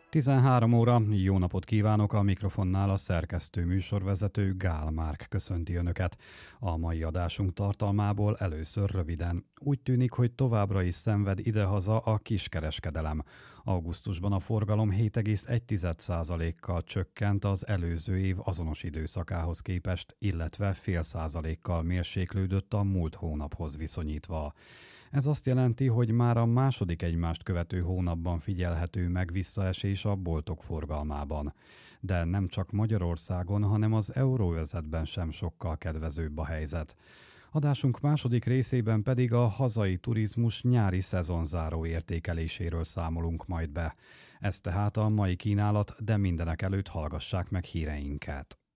13 óra, jó napot kívánok, a mikrofonnál a szerkesztő műsorvezető Gál Márk köszönti Önöket. A mai adásunk tartalmából először röviden. Úgy tűnik, hogy továbbra is szenved idehaza a kiskereskedelem. Augusztusban a forgalom 7,1%-kal csökkent az előző év azonos időszakához képest, illetve 0,5%-kal mérséklődött a múlt hónaphoz viszonyítva. Ez azt jelenti, hogy már a második egymást követő hónapban figyelhető meg visszaesés a boltok forgalmában. De nem csak Magyarországon, hanem az euróövezetben sem sokkal kedvezőbb a helyzet. Adásunk második részében pedig a hazai turizmus nyári szezonzáró értékeléséről számolunk majd be. Ez tehát a mai kínálat, de mindenek előtt hallgassák meg híreinket.